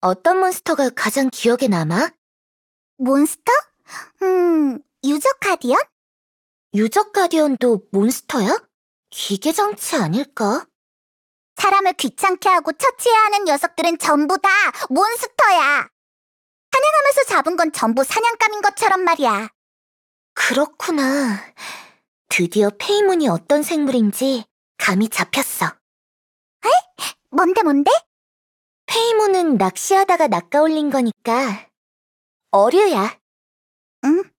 어떤 몬스터가 가장 기억에 남아? 몬스터? 유적 가디언? 유적 가디언도 몬스터야? 기계 장치 아닐까? 사람을 귀찮게 하고 처치해야 하는 녀석들은 전부 다 몬스터야. 사냥하면서 잡은 건 전부 사냥감인 것처럼 말이야. 그렇구나. 드디어 페이몬이 어떤 생물인지 감이 잡혔어. 뭔데? 페이몬은 낚시하다가 낚아올린 거니까 어류야. 응?